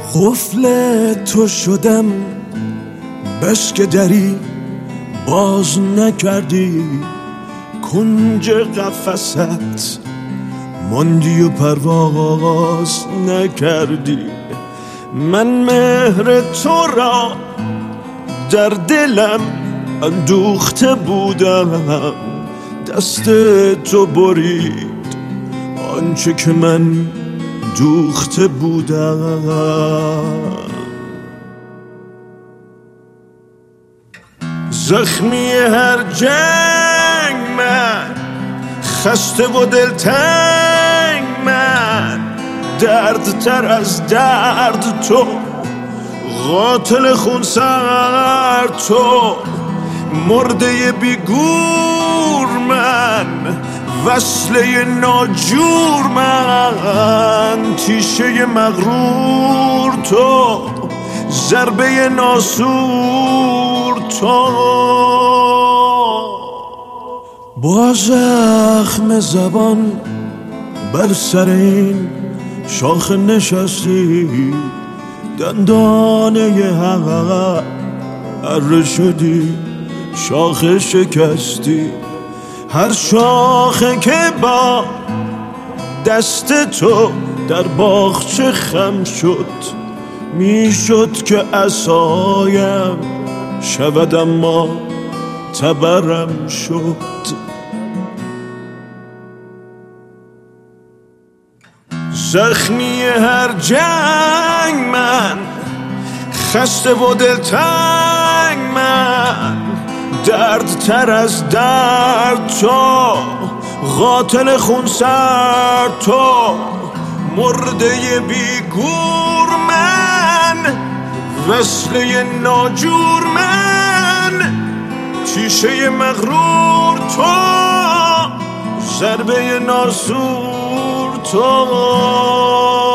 قفل تو شدم بس که دری باز نکردی، کنج قفست ماندی و پرواز نکردی. من مهر تو را در دلم اندوخته بودم، دست تو برید آنچه که من دوخته بودم. زخمی هر جنگ من، خسته و دلتنگ من، درد تر از درد تو، قاتل خونسر تو، مرده بیگور من، وصله ناجور من، تیشه مغرور تو، ضربه ناسور تو. با زخم زبان بر سر این شاخ نشستی، دندانه حق اره شدی، شاخه شکستی. هر شاخه که با دست تو در باغچه خم شد، میشد که عصایم شود اما تبرم شد. زخمی هر جنگ من، خسته و دلتنگ من، درد تر از درد تو، قاتل خونسر تو، مرده بیگور من، وصله ناجور من، تیشه مغرور تو، ضربه ناسور تو.